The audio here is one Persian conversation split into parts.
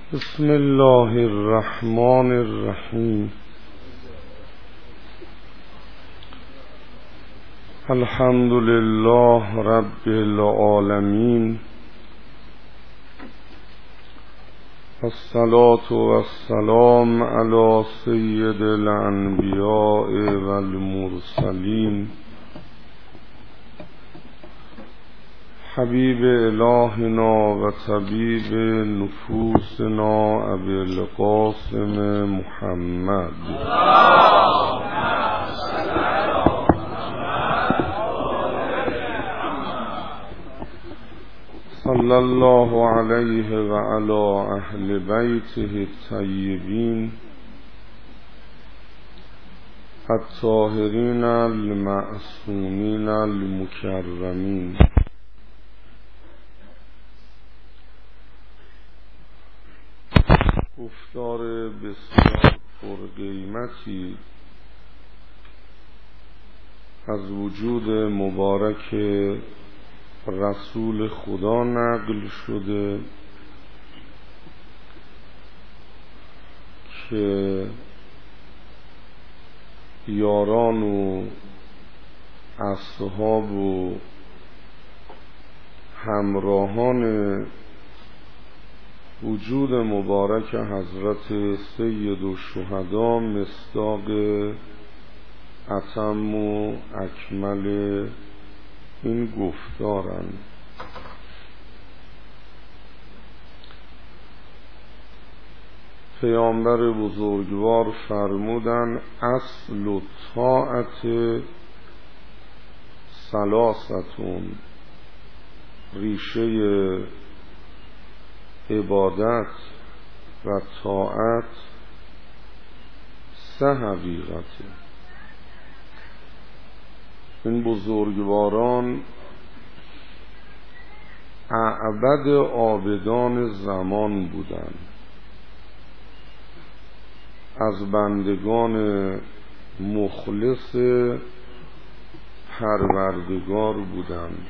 بسم الله الرحمن الرحیم. الحمد لله رب العالمین، الصلاة والسلام علی سید الانبیاء والمرسلین، حبیب الهنا و طبیب نفوسنا ابی القاسم محمد. صلی الله علیه و علی اهل بیته الطیبین الطاهرین المعصومین المکرمین. گفتار بسیار پرقیمتی از وجود مبارک رسول خدا نقل شده که یاران و اصحاب و همراهان وجود مبارک حضرت سید الشهدا مصداق اتم و اکمل این گفتارند. پیامبر بزرگوار فرمودند اصل الطاعت ثلاثتون، ریشه عبادت و طاعت سه حقیقته. این بزرگواران اعبد عابدان زمان بودند، از بندگان مخلص پروردگار بودند.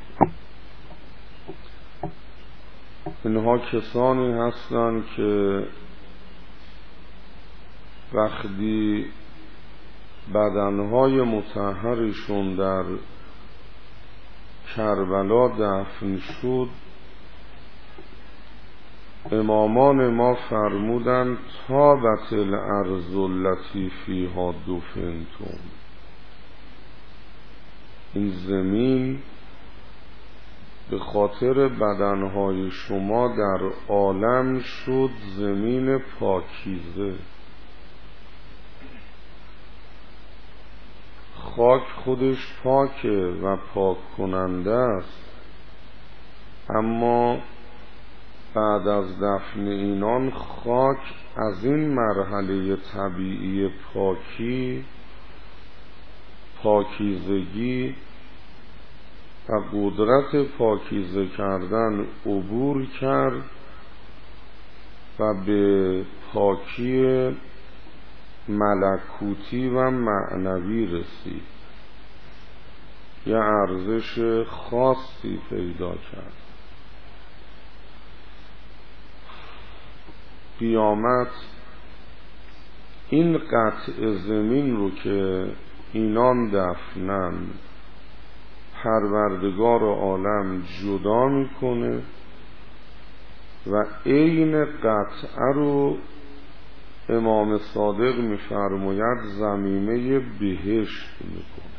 اینها کسانی هستند که وقتی بدنهای مطهرشون در کربلا دفن شد، امامان ما فرمودند طابت الارض التي فیها دفنتم، این زمین به خاطر بدنهای شما در عالم شد زمین پاکیزه. خاک خودش پاکه و پاک کننده است، اما بعد از دفن اینان خاک از این مرحله طبیعی پاکیزگی و قدرت پاکیزه کردن عبور کرد و به پاکی ملکوتی و معنوی رسید، یه ارزش خاصی پیدا کرد. قیامت این قطع زمین رو که اینان دفنن پروردگار عالم جدا میکنه و عین قطعه رو امام صادق میفرماید ضمیمه بهشت میکنه،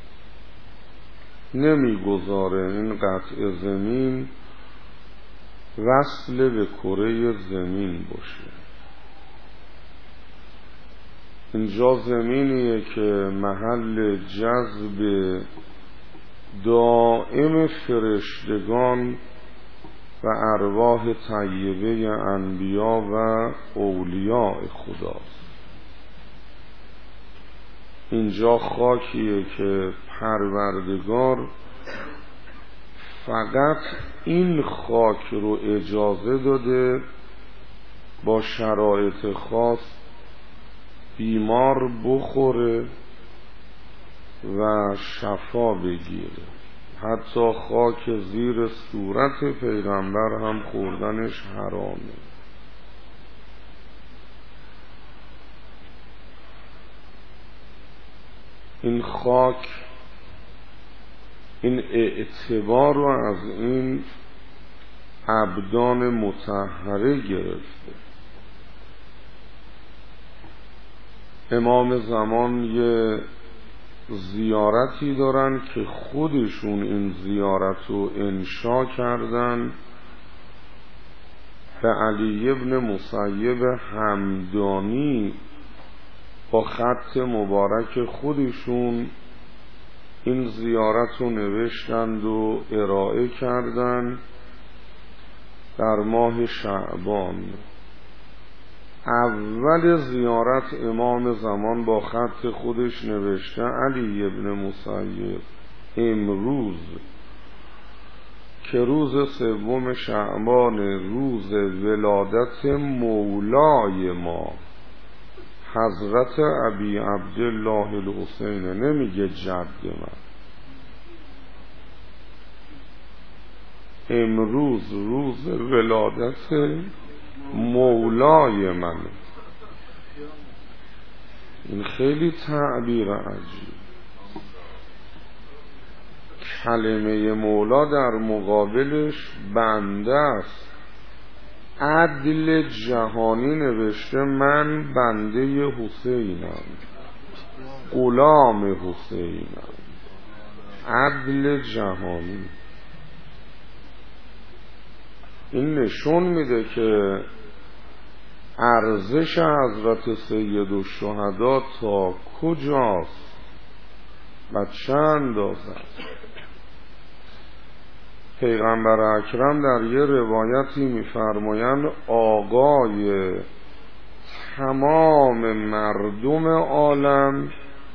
نمیگذاره این قطع زمین وصل به کره زمین باشه. اینجا زمینیه که محل جذب دائم فرشتگان و ارواح طیبه انبیا و اولیاء خداست. اینجا خاکیه که پروردگار فقط این خاک رو اجازه داده با شرایط خاص بیمار بخوره و شفا بگیره. حتی خاک زیر صورت پیغمبر هم خوردنش حرامه. این خاک این اعتبار رو از این ابدان مطهره گرفته. امام زمان یه زیارتی دارن که خودشون این زیارت رو انشا کردن، به علی ابن مسیب همدانی با خط مبارک خودشون این زیارت رو نوشتند و ارائه کردند در ماه شعبان. اول زیارت امام زمان با خط خودش نوشته علی ابن مسیب امروز که روز 3 شعبان، روز ولادت مولای ما حضرت ابی عبدالله الحسین، نمیگه جد من، امروز روز ولادت مولای من. این خیلی تعبیر عجیب. کلمه مولا در مقابلش بنده است. عدل جهانی نوشته من بنده حسینم، غلام حسینم. عدل جهانی. این نشون میده که ارزش حضرت سید الشهدا تا کجاست و چه اندازه است. پیغمبر اکرم در یه روایتی میفرمایند آقای تمام مردم عالم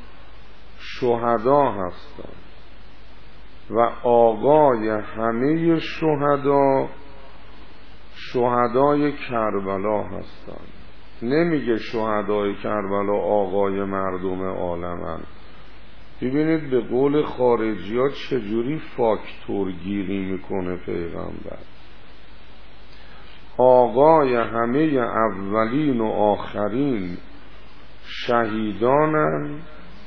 شهدا هستند و آقای همه شهدا شهدای کربلا هستند. نمیگه شهدای کربلا آقای مردم عالمند. ببینید به قول خارجی ها چجوری فاکتور گیری میکنه پیغمبر. آقای همه اولین و آخرین شهیدانن،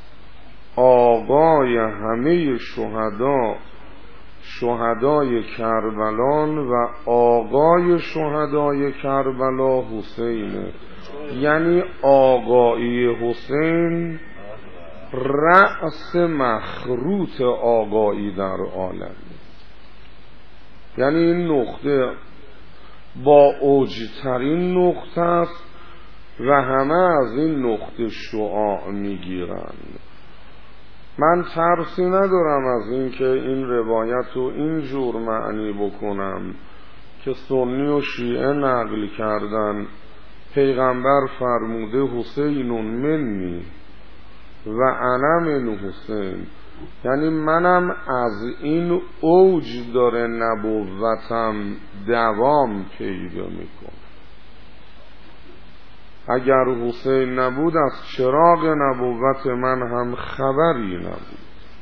آقای همه شهدا شهدای کربلان و آقای شهدای کربلا حسینه. یعنی آقایی حسین رأس مخروط آقایی در عالم. یعنی این نقطه با اوجترین نقطه است و همه از این نقطه شعاع میگیرند. من ترسی ندارم از این که این روایت رو اینجور معنی بکنم که سنی و شیعه نقل کردن پیغمبر فرموده حسین منی و انا من حسین، یعنی منم از این اوج داره نبوتم دوام پیدا میکنه. اگر حسین نبود از چراغ نبوت من هم خبری نبود.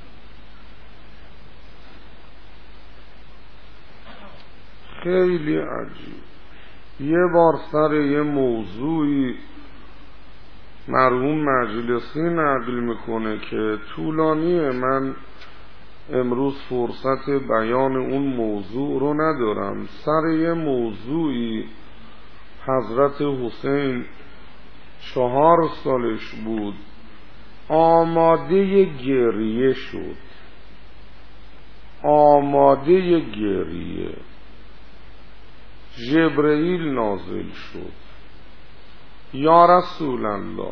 خیلی عجیب. یه بار سر یه موضوعی مرحوم مجلسی نقل میکنه که طولانیه، من امروز فرصت بیان اون موضوع رو ندارم. سر یه موضوعی حضرت حسین 4 سالش بود، آماده گریه شد، آماده گریه. جبرئیل نازل شد، یا رسول الله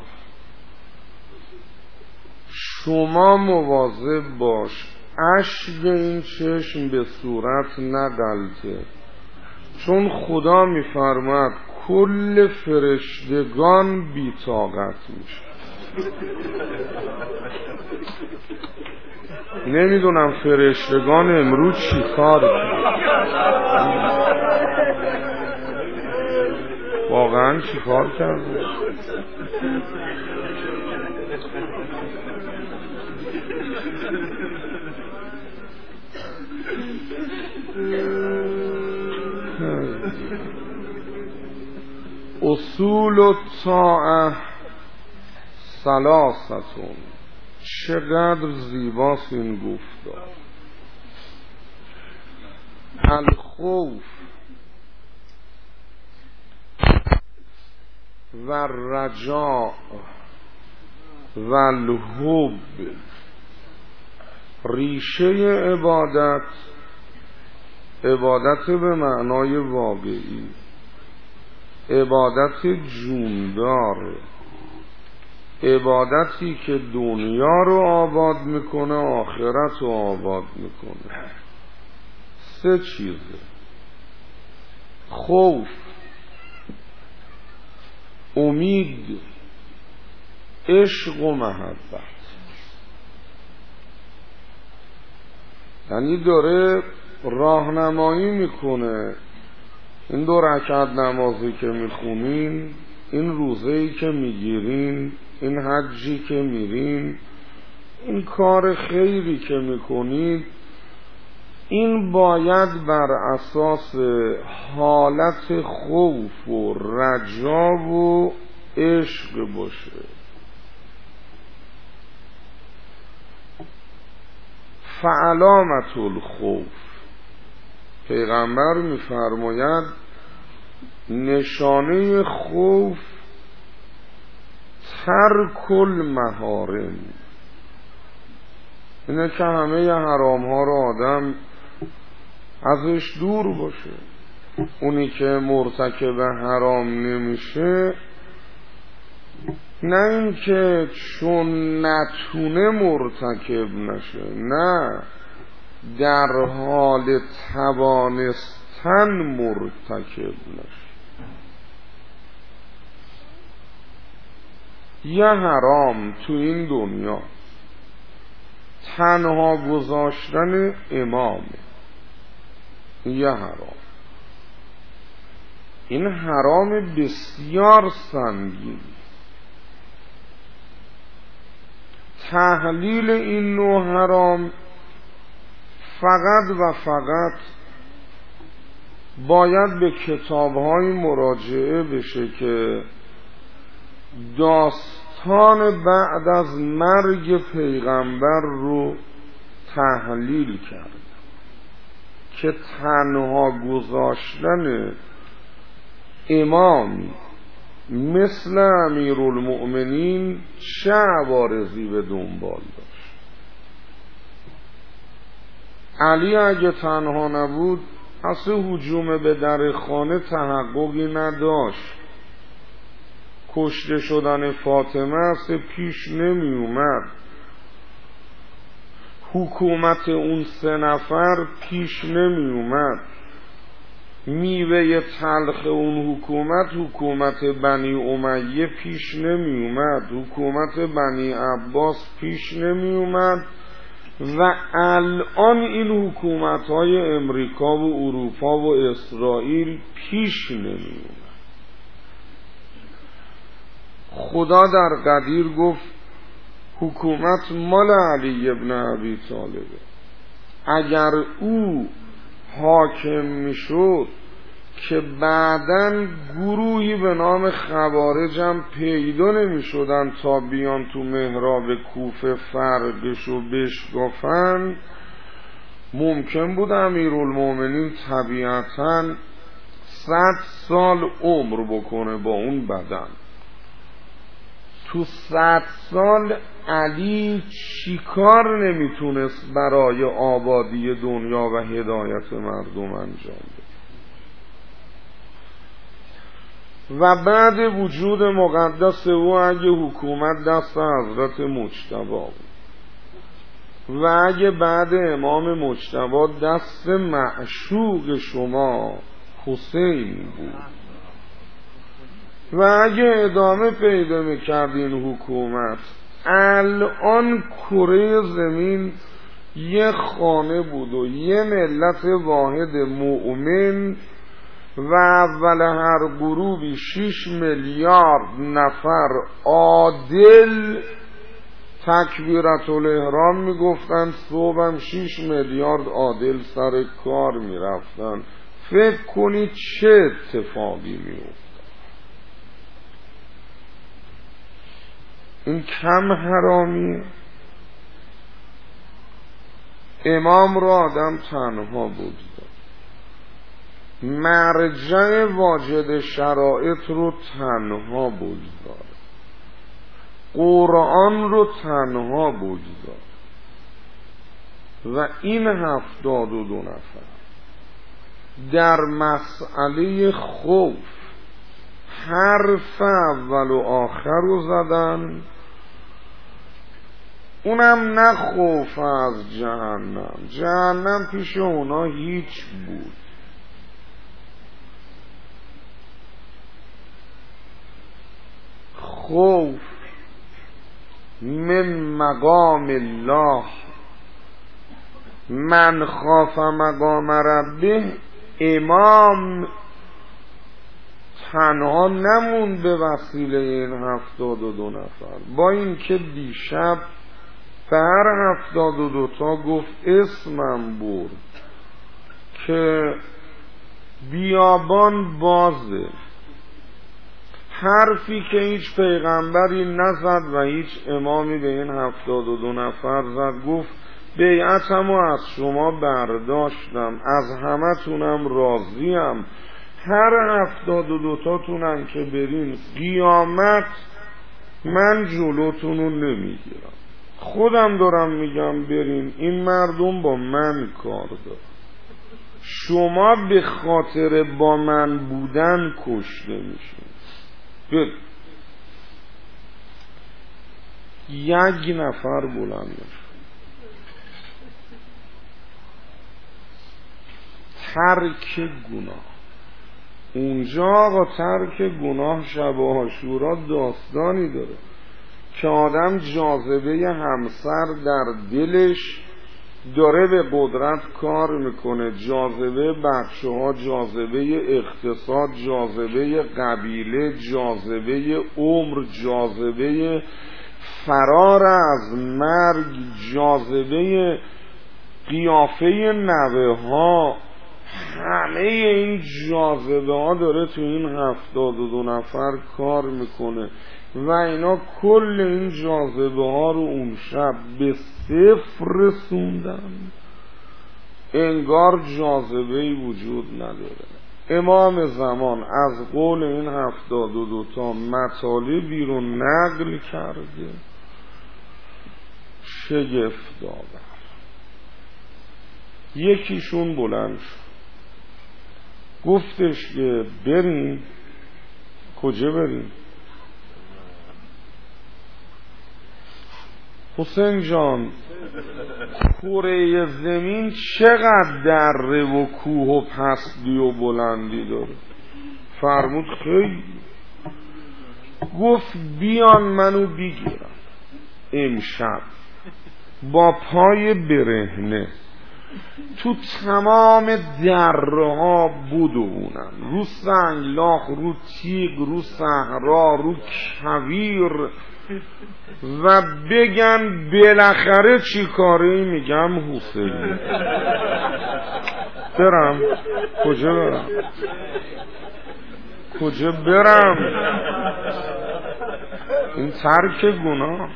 شما مواظب باش اشک این چشم به صورت نغلطه، چون خدا میفرماد کل فرشتگان بی‌طاقت میشه. نمیدونم فرشتگان امروز چی کار واقعا چی کار کرده. اصول الطاعه ثلاثه، چقدر زیباست این گفتار. الخوف و رجاء و الحب ریشه عبادت به معنای واقعی، عبادت جوندار، عبادتی که دنیا رو آباد میکنه آخرت رو آباد میکنه. 3 چیزه: خوف، امید، عشق و محبت. یعنی داره راهنمایی میکنه این 2 رکعت نمازی که میخونین، این روزه‌ای که میگیرین، این حجی که میرین، این کار خیری که میکنید، این باید بر اساس حالت خوف و رجا و عشق باشه. فعلامت الخوف، پیغمبر میفرماید نشانه خوف ترک المحارم، اینه که همه حرام ها رو آدم ازش دور باشه. اونی که مرتکب حرام نمیشه، نه این که چون نتونه مرتکب نشه، نه، در حال توانستن مرتکب نشه. یه حرام تو این دنیا تنها گذاشتن امامه، یه حرام. این حرام بسیار سنگین. تحلیل این نوع حرام فقط و فقط باید به کتاب‌های مراجعه بشه که داستان بعد از مرگ پیغمبر رو تحلیل کرد که تنها گذاشتن امام مثل امیرالمؤمنین چه عوارضی به دنبال داشت. علی اگه تنها نبود اصلا هجوم به در خانه تحققی نداشت. کشته شدن فاطمه اصلا پیش نمی اومد. حکومت اون 3 نفر پیش نمی اومد. میوه تلخ اون حکومت بنی امیه پیش نمی اومد. حکومت بنی عباس پیش نمی اومد. و الان این حکومت‌های امریکا و اروپا و اسرائیل پیش نمی اومد. خدا در قدیر گفت حکومت مال علی ابن ابی طالبه. اگر او حاکم میشد که بعداً گروهی به نام خوارج هم پیدا نمیشدن تا بیان تو محراب کوفه فرقشو بشکافن، ممکن بود امیرالمومنین طبیعتاً 100 سال عمر بکنه با اون بدن. تو 100 سال علی چیکار نمیتونست برای آبادی دنیا و هدایت مردم انجام بده؟ و بعد وجود مقدس او اگه حکومت دست حضرت مجتبی بود و اگه بعد امام مجتبی دست معشوق شما حسین بود و اگه ادامه پیدا میکرد این حکومت، الان کره زمین یه خانه بود و یه ملت واحد مؤمن و اول هر غروبی 6 میلیارد نفر عادل تکبیرت الاحرام میگفتن، صبحم 6 میلیارد عادل سر کار میرفتن. فکر کنید چه اتفاقی میفت. این کم حرامیه؟ امام را آدم تنها بود، مرجع واجد شرایط رو تنها بگذار، قرآن رو تنها بگذار. و این 72 نفر در مسئله خوف حرف اول و آخر رو زدن، اونم نه خوف از جهنم، جهنم پیش اونا هیچ بود. خوف من مقام الله، من خاف مقام ربه. امام تنها نمون به وسیله این 72 نفر، با اینکه دیشب به هر 72 تا گفت اسمم برد که بیابان بازه، حرفی که هیچ پیغمبری نزد و هیچ امامی به این 72 نفر زد. گفت بیعتمو از شما برداشتم، از همه تونم راضیم، هر 72 تاتونم که برین قیامت من جلوتونو نمیگیرم، خودم دارم میگم برین، این مردم با من کار دارن، شما به خاطر با من بودن کشته میشین. یک نفر بلند میشه، ترک گناه. اونجا آقا ترک گناه شب عاشورا داستانی داره که آدم جاذبه همسر در دلش داره به قدرت کار میکنه، جاذبه بچه ها، جاذبه اقتصاد، جاذبه قبیله، جاذبه عمر، جاذبه فرار از مرگ، جاذبه قیافه نوه ها، همه این جاذبه ها داره تو این 72 نفر کار میکنه و اینا کل این جاذبه ها رو اون شب به صفر رسوندن، انگار جاذبه‌ای وجود نداره. امام زمان از قول این 72 تا مطالبی رو نقل کرده شگفت آور. یکیشون بلند شد گفتش که بریم. کجا بریم؟ حسین جان کره زمین چقدر دره و کوه و پستی و بلندی داره؟ فرمود خیلی. گفت بیان منو بگیرم امشب با پای برهنه تو تمام دره ها بدوونم، رو سنگلاخ، رو تیغ، رو صحرا، رو کویر و بگن بالاخره چی کاری؟ میگم حسین. برم کجا برم؟ کجا برم؟ این ترک گناه.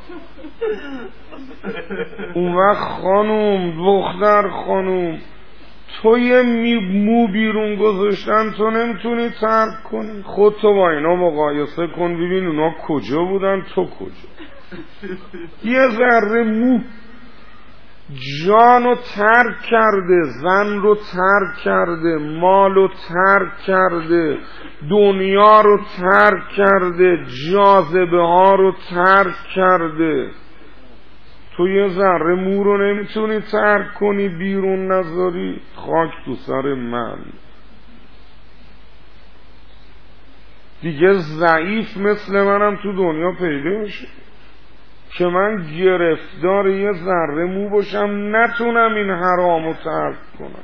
اون وقت خانوم، دختر خانوم، تو یه مو بیرون گذاشتن تو نمیتونی ترک کنی؟ خودتو با اینا مقایسه کن ببین اونا کجا بودن تو کجا. یه ذره مو جانو ترک کرده، زن رو ترک کرده، مال رو ترک کرده، دنیا رو ترک کرده، جاذبه ها رو ترک کرده. تو یه ذره مو رو نمیتونی ترک کنی بیرون نذاری؟ خاک تو سر من. دیگه ضعیف مثل منم تو دنیا پیدا میشه که من گرفتار یه ذره مو باشم نتونم این حرامو ترک کنم.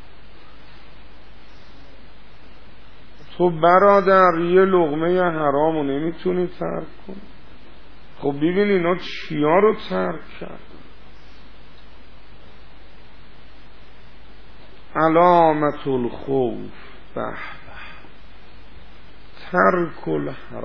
تو برادر یه لقمه حرامو نمیتونی ترک کنی؟ خب ببین اینا چیا رو ترک کرد. علامت الخوف به به ترک الحرام.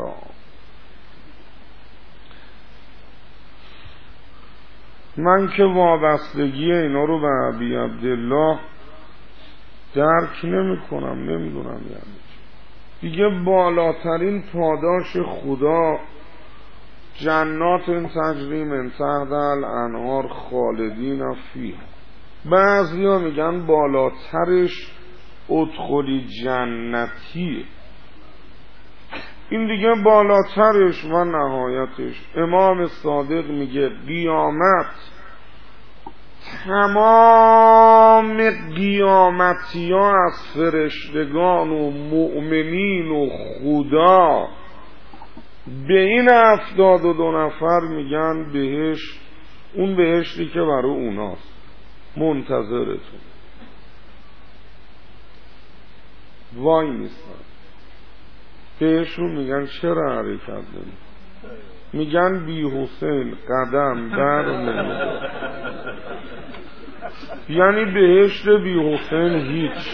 من که وابستگی اینا رو به ابی عبدالله درک نمی کنم، نمیدونم یعنی دیگه بالاترین پاداش خدا جنات تجری من تحت الانهار خالدین فیها. بعضیا میگن بالاترش ادخلی جنتی، این دیگه بالاترش و نهایتش. امام صادق میگه قیامت تمام قیامتی ها از فرشتگان و مؤمنین و خدا به این 72 نفر میگن بهشت، اون بهشتی که برای اوناست منتظرتون. وای نیستن بهشون میگن چرا حرکت نمی؟ میگن بی حسین قدم بر نمی، یعنی بهشت بی حسین هیچ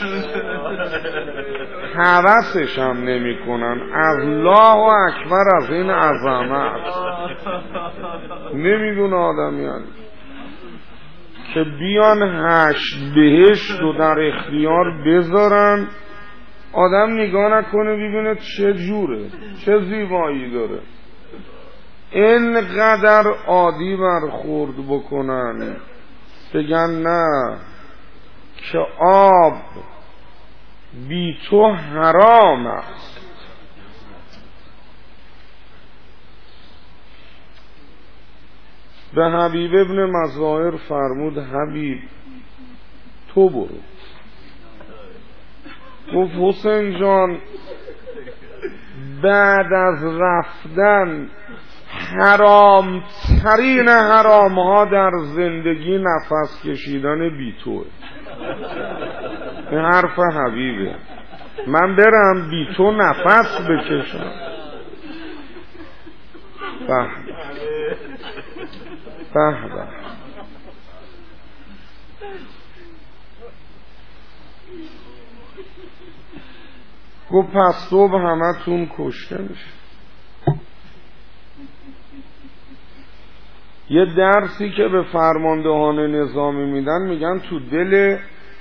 هوسش هم نمی کنن. الله اکبر از این عظمت نمیدونه آدم، یعنی که بیان 8 بهشت رو در اختیار بذارن آدم نگاه نکنه ببینه چه جوره، چه زیبایی داره، اینقدر عادی برخورد بکنن بگن نه که آب بی تو حرام است. به حبیب ابن مظاهر فرمود حبیب تو برو. گفت حسین جان بعد از رفتن حرام ترین حرام ها در زندگی نفس کشیدن بی توه. به حرف حبیبه، من برم بی تو نفس بکشم. به به گفت پس صبح همه تون کشته میشه. یه درسی که به فرماندهان نظامی میدن، میگن تو دل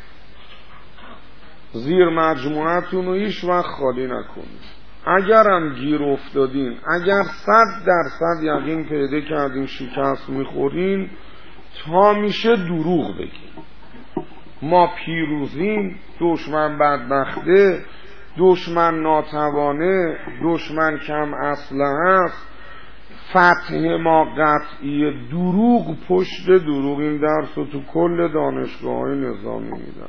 زیر مجموعتون رو هیچ وقت خالی نکنید. اگرم گیر افتادین، اگر 100% یقین پیدا کردین شکست میخورین، تا میشه دروغ بگین ما پیروزیم، دشمن بدبخته، دشمن ناتوانه، دشمن کم اسلحه است، فتح ما قطعی. دروغ پشت دروغ. این درس رو تو کل دانشگاه‌های نظامی میدن.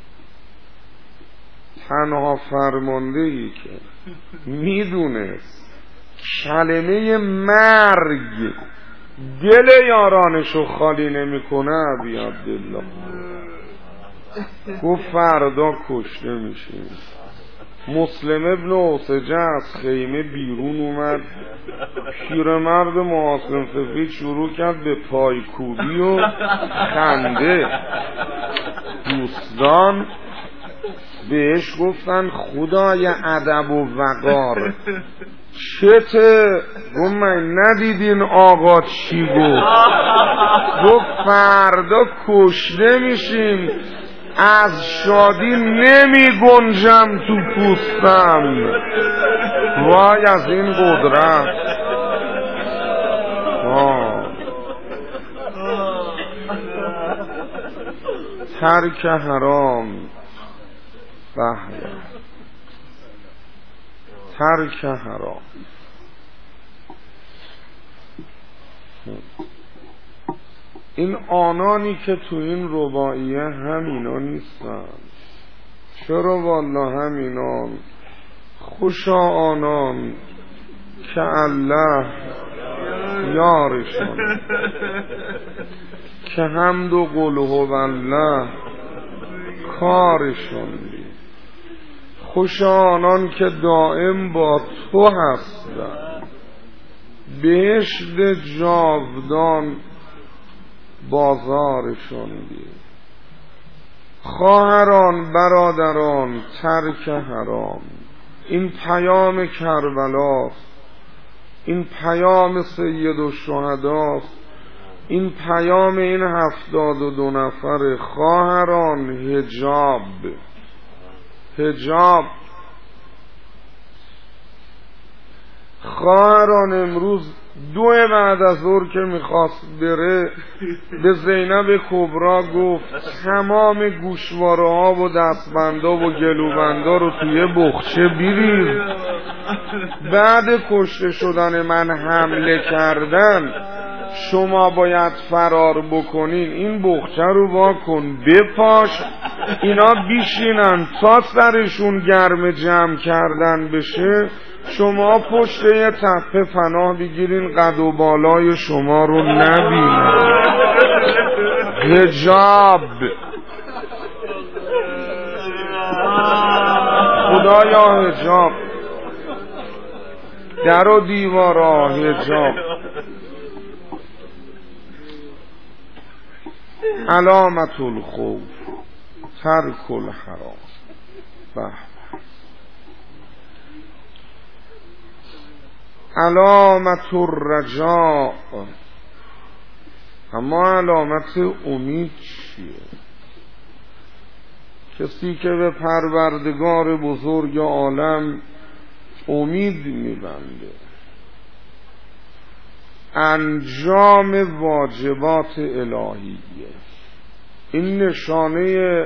تنها فرماندهی که میدونست کلمه مرگ دل یارانشو خالی نمیکنه ابی عبدالله. گفت فردا کشته میشیم. مسلم ابن اوسجه از خیمه بیرون اومد، پیرمرد محاسن سفید شروع کرد به پایکوبی و خنده. دوستان بهش گفتن خدای ادب و وقار چته؟ گفت من ندیدین آقا چی گفت؟ گفت فردا کشته میشیم، از شادی نمی گنجم تو پوستم. وای از این قدرت. ترک حرام. بحر ترک حرام. این آنانی که تو این رباعیه همینا نیستن. چرا والله همینان. خوشا آنان که الله یارشون، که حمد و قلوه و الله کارشون. خوشا آنان که دائم با تو هستن، بهشت جاودان بازارشون دی. خواهران برادران ترک حرام. این پیام کربلاست، این پیام سید الشهداست. این پیام این 72 نفر خواهران حجاب خواهران امروز 2 بعد از ظهر که میخواست بره به زینب کبرا گفت تمام گوشواره ها و دستبندا و گلوبندا رو توی بخچه بریز، بعد کشته شدن من حمله کردن شما باید فرار بکنین، این بخچه رو واکن بپاش، اینا بیشینن تا سرشون گرم جمع کردن بشه، شما پشت یه تپه پناه بگیرین قد و بالای شما رو نبینن. حجاب خدایا حجاب، در و دیوارا حجاب. علامت الخوف ترک الحرام. علامت الرجاء، اما علامت امید چیه؟ کسی که به پروردگار بزرگ عالم امید میبنده، انجام واجبات الهیه، این نشانه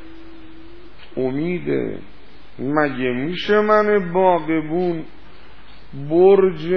امیده. مگه میشه من باغبون برج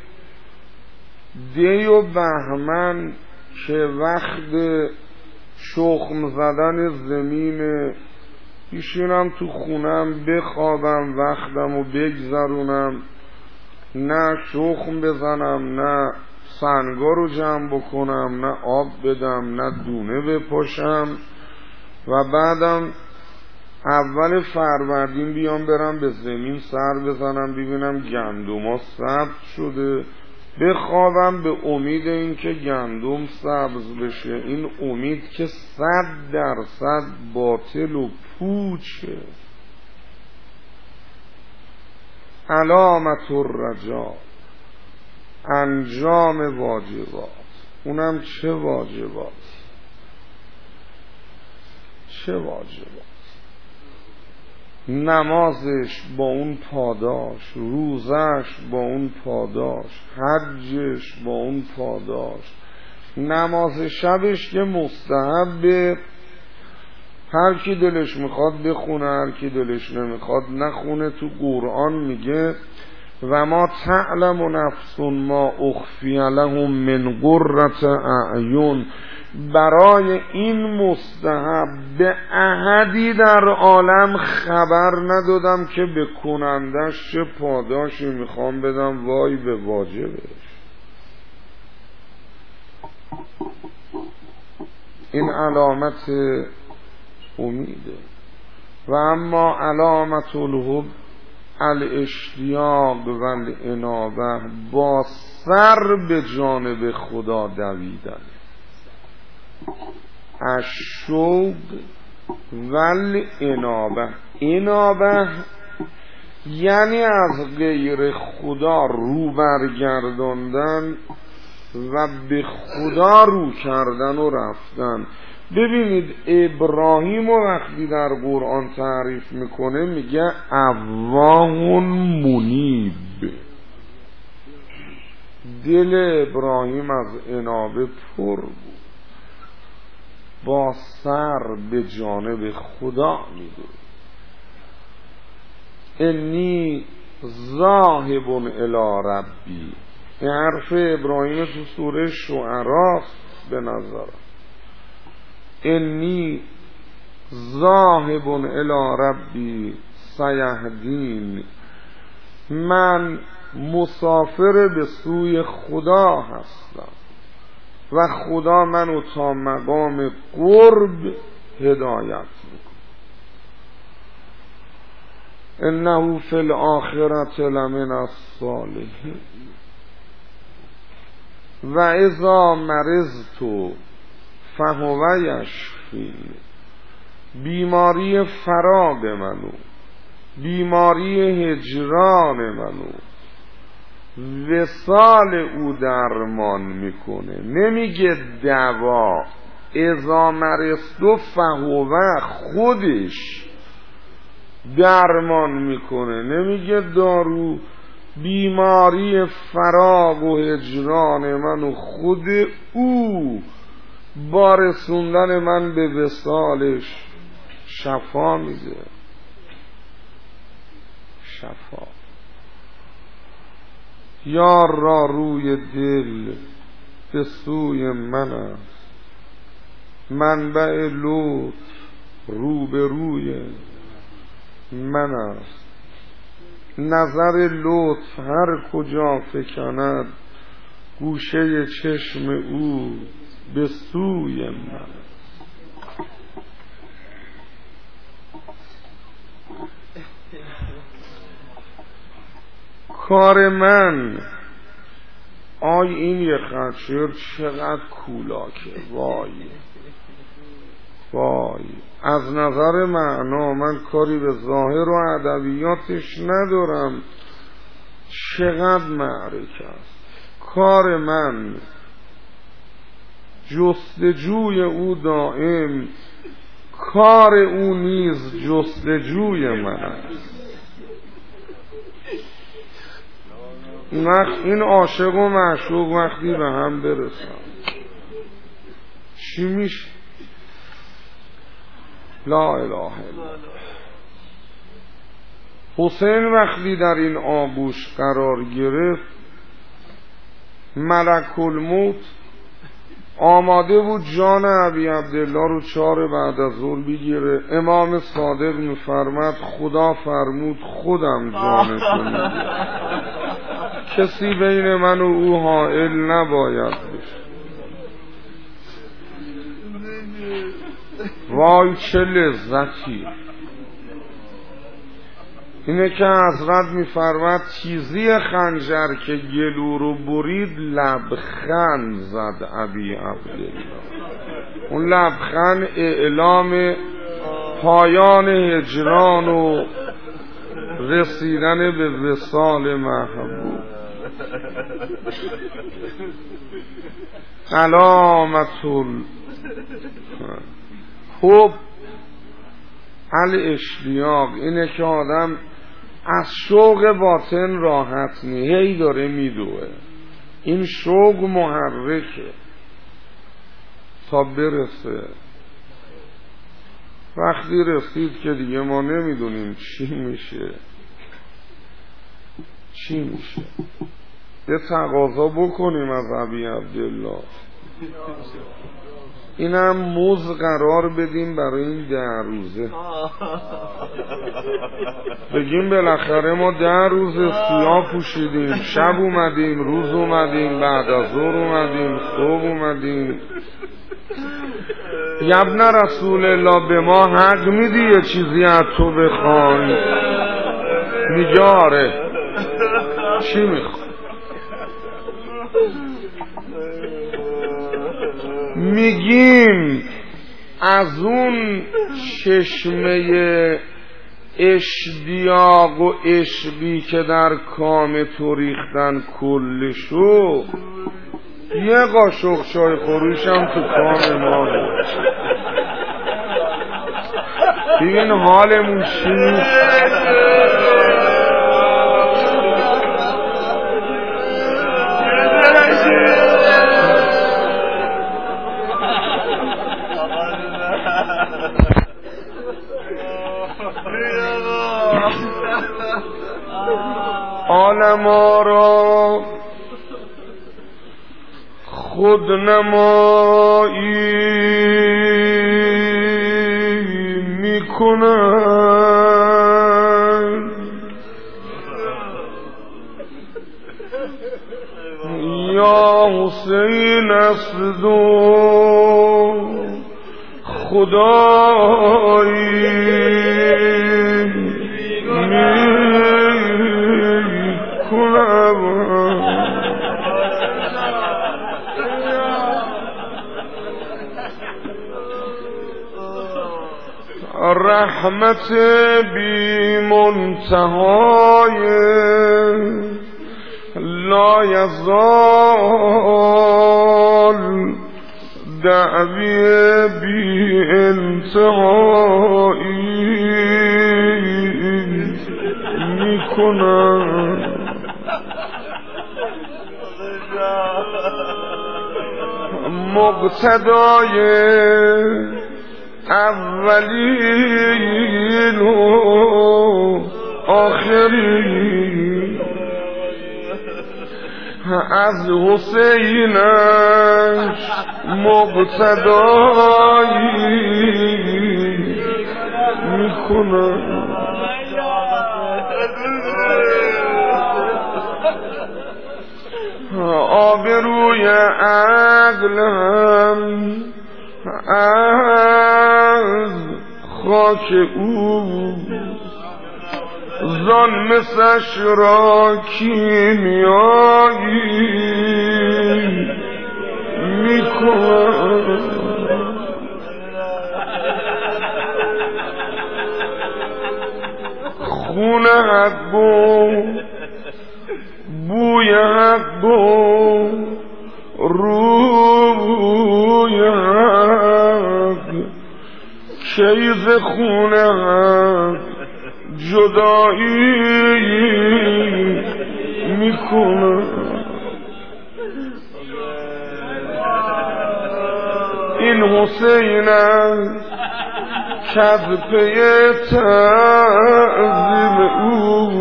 دی و بهمن که وقت شخم زدن زمین بشینم تو خونم بخوابم وقتم و بگذرونم، نه شخم بزنم، نه سنگا رو جمع بکنم، نه آب بدم، نه دونه بپاشم، و بعدم اول فروردین بیام برم به زمین سر بزنم ببینم گندما سبز شده، بخوابم به امید این که گندم سبز بشه. این امید که 100% باطل و پوچه. علامت الرجاء انجام واجبات. اونم چه واجبات؟ نمازش با اون پاداش، روزش با اون پاداش، حجش با اون پاداش، نماز شبش که مستحبه، هر کی دلش میخواد بخونه، هر کی دلش نمیخواد نخونه. تو قرآن میگه و ما تعلم نفس ما اخفی لهم من قرة اعین، برای این مستحب به احدی در عالم خبر ندادم که به کنندش چه پاداشی میخوام بدم، وای به واجبش. این علامت امیده. و اما علامت الحب الاشتیاق و الانابه، با سر به جانب خدا دویدن. الشوق و الانابه، انابه یعنی از غیر خدا رو برگرداندن و به خدا رو کردن و رفتن. ببینید ابراهیم وقتی در قرآن تعریف میکنه میگه اواه منیب، دل ابراهیم از انابه پر بود، با سر به جانب خدا میده. انی ذاهب الی ربی، این حرف ابراهیم تو سوره شعراء به نظر. انی ذاهب الی ربی سیهدین، من مسافر به سوی خدا هستم و خدا منو تا مقام قرب هدایت میکنه. انه فی الاخرة لمن الصالحین و اذا مرضت فهو یشفی، بیماری فراق منو، بیماری هجران منو، وصال او درمان میکنه. نمیگه دوا، اذا مرضت فهو، خودش درمان میکنه. نمیگه دارو، بیماری فراق و هجران من و خود او با رسوندن من به وصالش شفا میده. شفا. یار را روی دل به سوی من است، منبع لطف رو به روی من است. نظر لطف هر کجا فکند، گوشه چشم او به سوی من. کار من آی این یه خط شعر چقدر کولاکه. وای وای، از نظر معنا من کاری به ظاهر و ادبیاتش ندارم، چقدر معرکه است. کار من جستجوی او دائم، کار او نیز جستجوی من است. این عاشق و معشوق وقتی به هم برسن چی میشه؟ لا اله الا الله. حسین وقتی در این آغوش قرار گرفت، ملک الموت آماده بود جان ابی عبدالله رو 4 بعد از ظهر بگیره. امام صادق میفرماد خدا فرمود خودم جانشو میگیرم، کسی بین من و او حائل نباید بشه. وای چه لذتی اینه که حضرت میفرماد تیزی خنجر که گلو رو برید لبخند زد ابی عبدالله. اون لبخند اعلام پایان هجران و رسیدن به وصال محبوب. علامت حب الاشتیاق اینه که آدم از شوق باطن راحت نی، هی داره میدوه. این شوق محرکه تا برسه. وقتی رسید که دیگه ما نمیدونیم چی میشه. یه تقاضا بکنیم از ابی عبدالله، اینم موز قرار بدیم برای این 10 روزه. بگیم بالاخره ما 10 روز سیاه پوشیدیم، شب اومدیم، روز اومدیم، بعد از ظهر اومدیم، صبح اومدیم. ابن رسول الله به ما حق میدی یه چیزی از تو بخوایم؟ میگه آره. چی میخوای؟ میگیم از اون چشمه اشتیاق و عشقی که در کام تو ریختن کلشو، یه قاشق چای خروشم تو کام ما بود. ببین حالمون چی؟ عالما را خود نمایی میکنن، یا حسین اسد و خدایی رحمت بی منتهای لا یزال دعوی بی انتهایی میکنم مقتدای اولین و آخرین از حسینش مقتدایی میکنم آبروی عقلم از خاک او زان مسش را کیمیایی میکنم خون حق و بوی حق و روی حق کیز خون حق جدایی میکنم این حسین است کز پی تعظیم او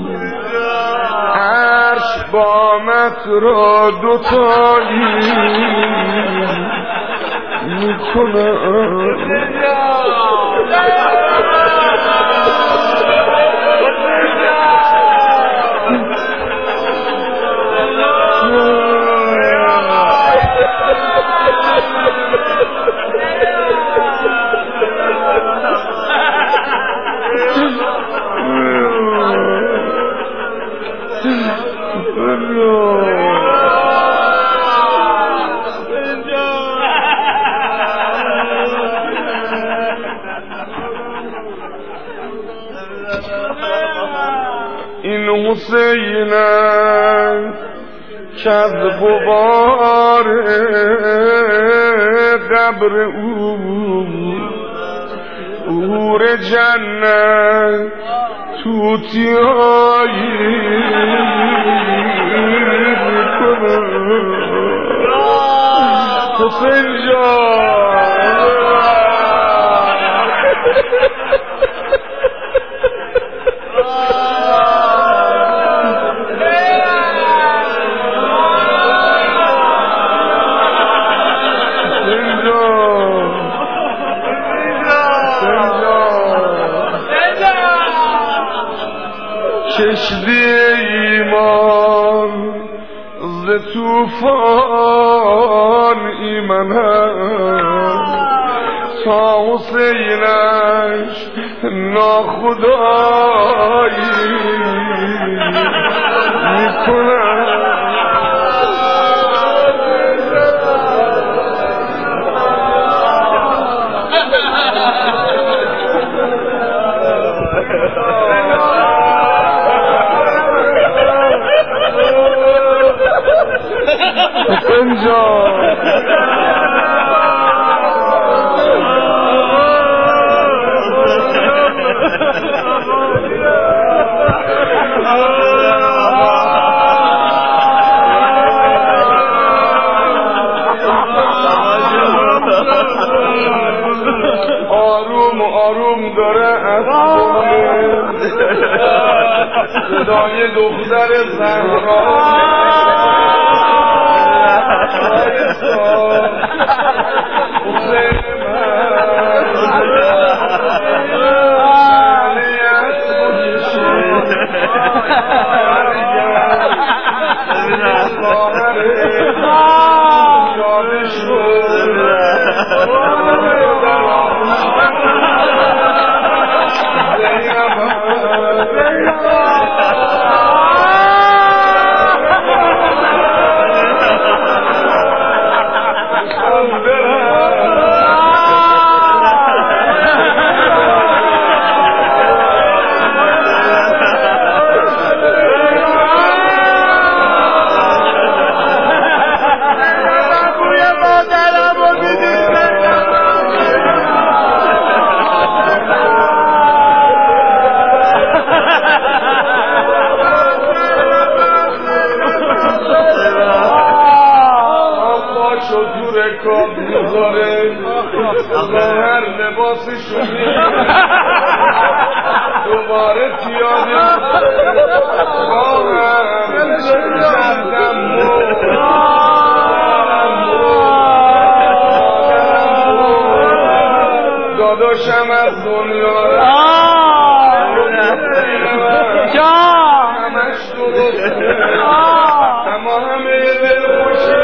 عرش قامت را دوتایی میکنم این حسین کز غبار قبر او حور جنت توتیایی حسین کشتی ایمان ز توفان ایمن تا حسینش ناخدایی میکنم آروم آروم داره از صدای دختر زهرا لباسی شدی دوباره پیاده خواهم کردم داداشم از دنیا همش درسته اما همه دل خوشه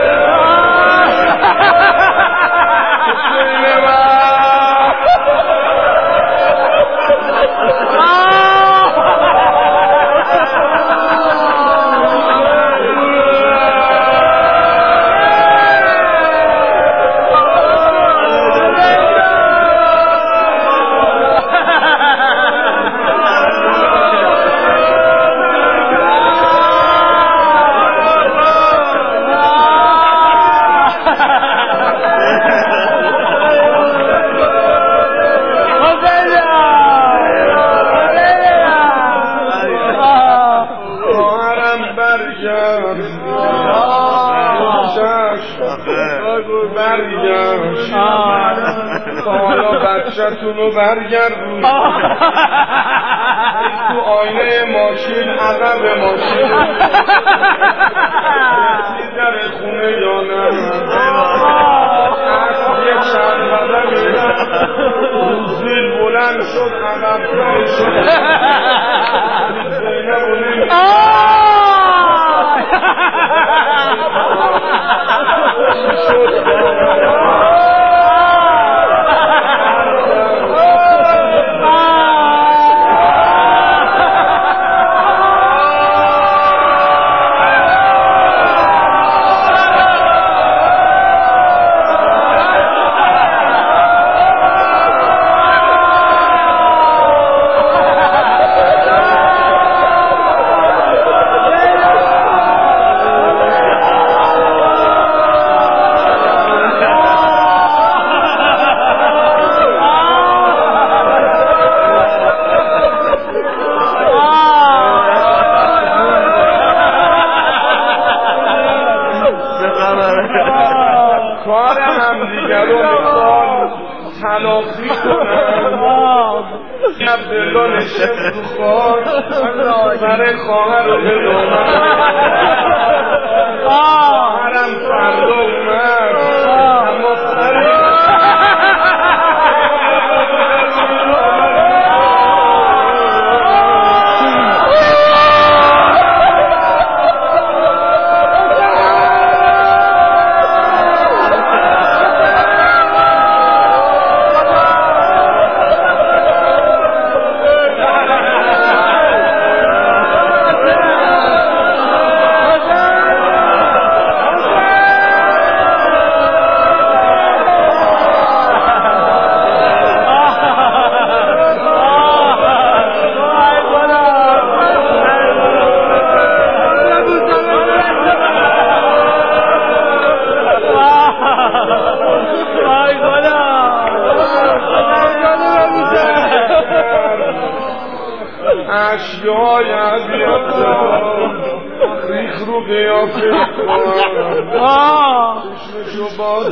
برگشت حالا بچه‌تونو برگردون تو آینه ماشین عقب ماشین در خونه یا نه یه چند قدمی روزیل بلند شد عقب شد تلافی کنم عبدالله نشست تو خواهر سر خواهر رو به دامن خواهرم فردا اومد اما اشیای عبیدم ریخ رو قیافه چشمشو باز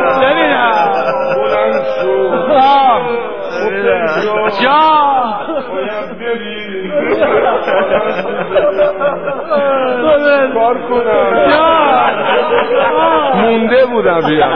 بلند شد باید بریم کار کنم مونده بودم بیام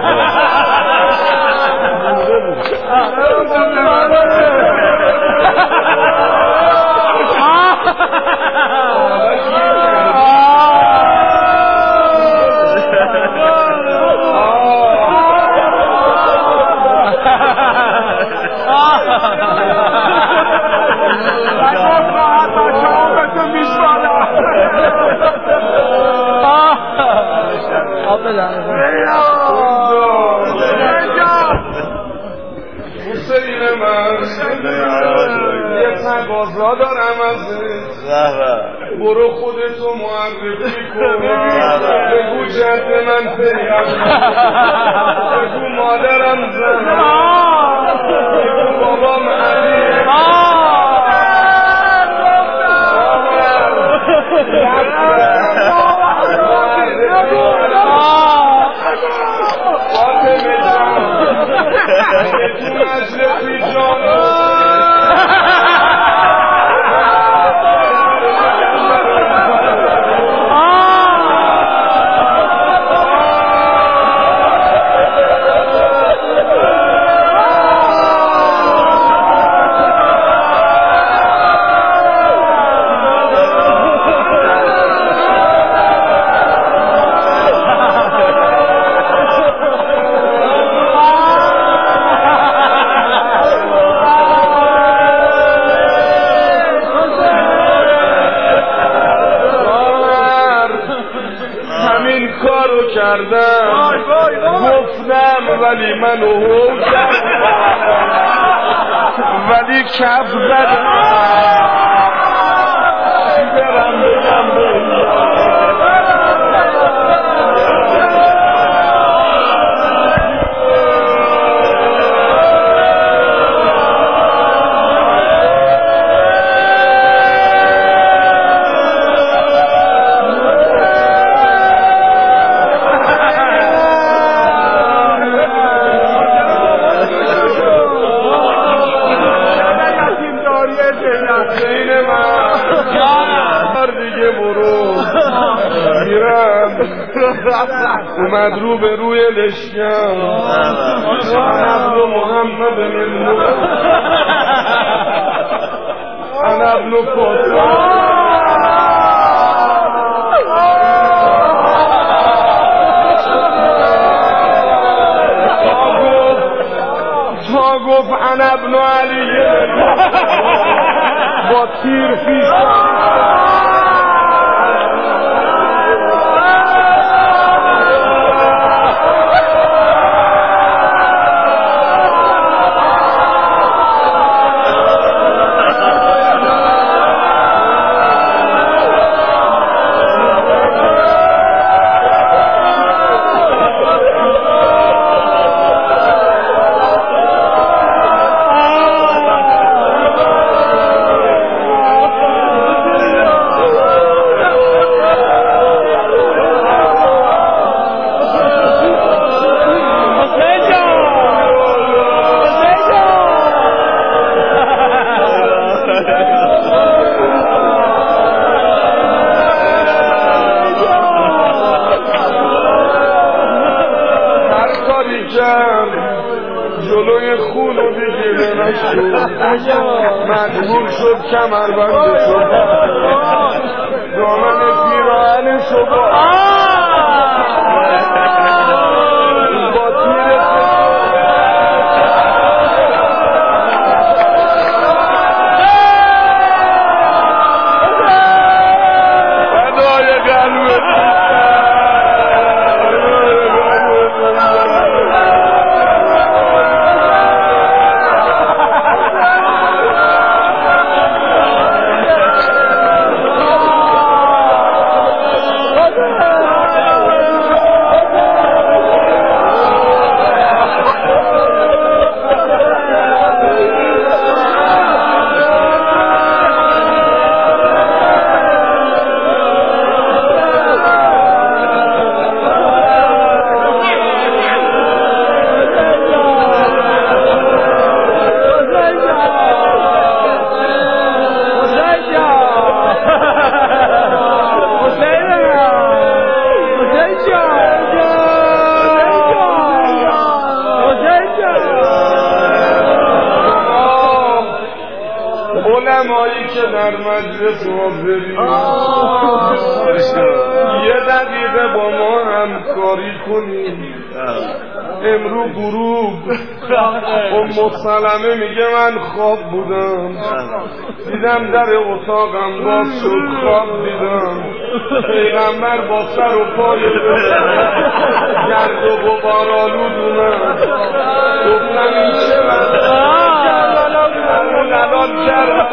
حسین من یه تقاضا دارم ازت برو خودتو معرفی کن بگو جد من پیغمبر بگو مادرم زن بگو بابام علی مجلسی جان کردم گفتم ولی منو هوشم ولی کف زدم برم بگم اومد رو به روی لشکر انا ابن محمد انا ابن فاطمه تا گفت انا ابن علی با تیر پیش جلوی خون و دیگه نشد مجبور شد کمربند شد دامن پیراهن شد با تیر فدای قلبت علمایی که در مجلس حاضری یه دقیقه با ما همکاری کنیم امرو غروب ام سلمه میگه من خواب بودم دیدم در اتاقم باز شد خواب دیدم پیغمبر با سر و پای گرد و غبار آلود اومد گفتم این چه نلال کرد